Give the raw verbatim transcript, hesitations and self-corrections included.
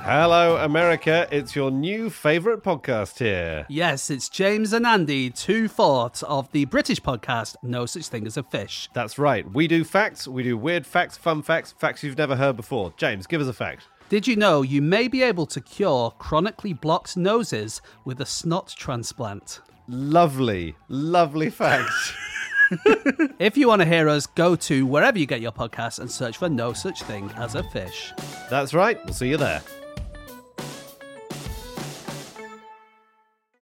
Hello, America. It's your new favourite podcast here. Yes, it's James and Andy, two-fourths of the British podcast No Such Thing as a Fish. That's right. We do facts. We do weird facts, fun facts, facts you've never heard before. James, give us a fact. Did you know you may be able to cure chronically blocked noses with a snot transplant? Lovely, lovely facts. If you want to hear us, go to wherever you get your podcasts and search for No Such Thing as a Fish. That's right. We'll see you there.